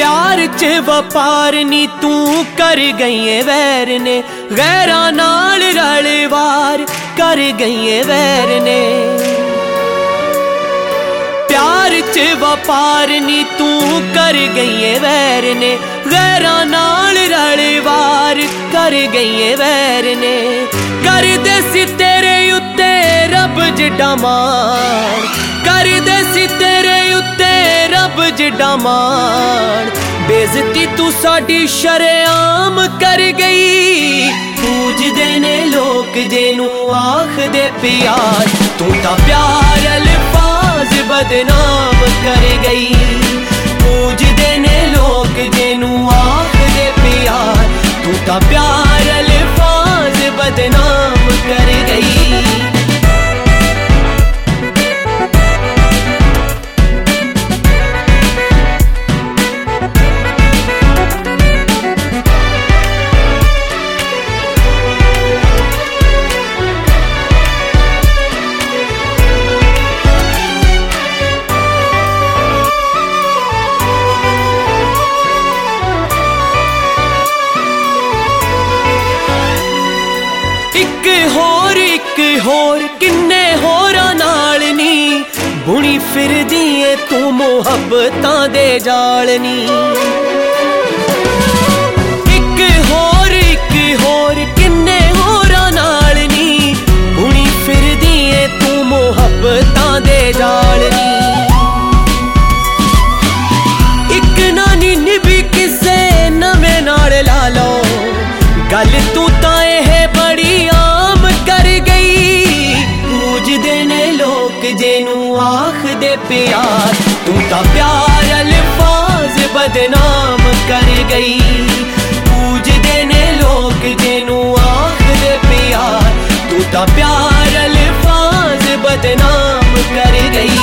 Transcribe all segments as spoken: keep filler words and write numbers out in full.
प्यार च वपार नी तू कर गई है वैर ने, गैरा नाल रलवार कर गई है वैर ने। प्यार च वपार नी तू कर गई है वैर ने, गैरा नाल रलवार कर गई है वैर ने। कर दे सी तेरे उत्ते रब जिड्डा मार, कर दे सी तेरे उत्ते रब जिड्डा मार। बेइज्जती तू साडी शरेआम कर गई, पूजदे ने लोग जेनू आखदे प्यार। तू तां प्यार अल्फाज बदनाम कर गई, पूजदे ने लोग जेनू आखदे प्यार। तू तां प्यार अल्फाज बदनाम कर गई। इक होर इक होर किन्ने होरां नाल नी, बुनी फिरदी ऐ तू मुहब्बतां दे जाल नी। इक होर इक होर किन्ने होरां नाल नी, बुनी फिरदी ऐ तू मुहब्बतां दे जाल नी। इक नानी निभी किसे नवे नाल ला लो, गल तू तां एह बड़ी आम कर गई। पूजदे ने लोग जेनू आखदे प्यार, तू तां प्यार अल्फाज बदनाम कर गई। पूजदे ने लोग जेनू आखदे प्यार, तू तां प्यार अल्फाज बदनाम कर गई।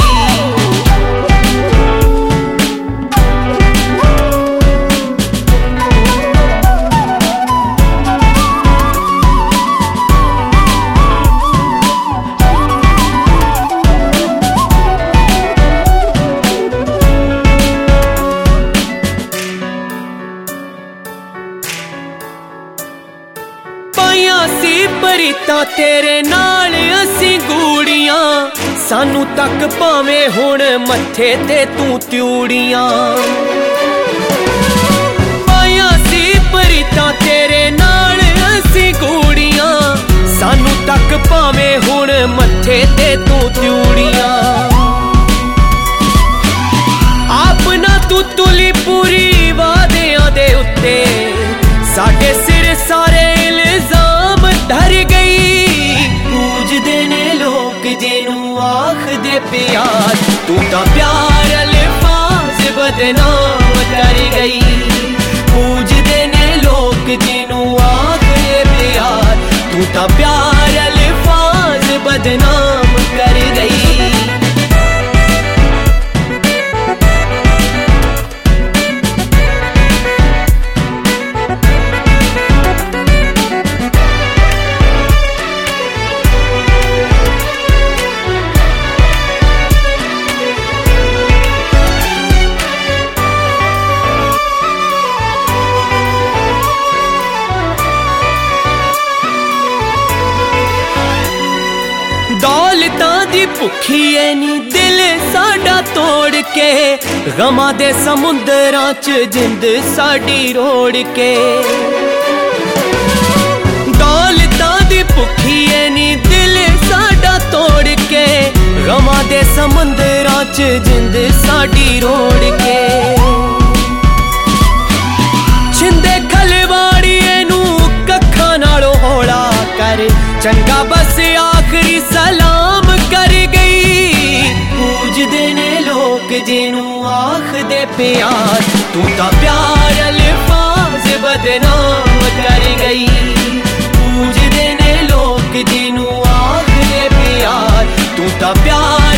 सी बरीता तेरे नाल असी गूड़ियां, सानू तक भावें हुण मत्थे ते तू त्यूड़ियां। पाया सी बरीता तेरे नाल असी गूड़ियां, सानू तक भावें हुण मत्थे ते तू त्यूड़ियां। अपना तू तुली पूरी वादियां दे उत्ते, साडे सिर सारे इल्जाम धर गई। पूजदे ने लोग जेनू आखदे प्यार, तू तां प्यार अल्फाज बदनाम कर गई। पूजदे ने लोग जेनू आखदे प्यार, तू तां प्यार अल्फाज बदनाम कर गई। दौलतां दी भुखी ऐ नी दिल साडा तोड़ के, गमां दे समुंदरां च जिंद साडी रोड़ के। दौलतां दी भुखी ऐ नी दिल साडा तोड़ के, गमां दे समुंदरां च जिंद साडी रोड़ के। छिंदे खलवाड़िए नू कक्खां नालों हौला कर, चंगा बस आखिरी सलाम कर गई। पूजदे ने लोग जेनू आखदे प्यार, तू तां प्यार अल्फाज बदनाम कर गई। पूजदे ने लोग जेनू आखदे प्यार, तू तां प्यार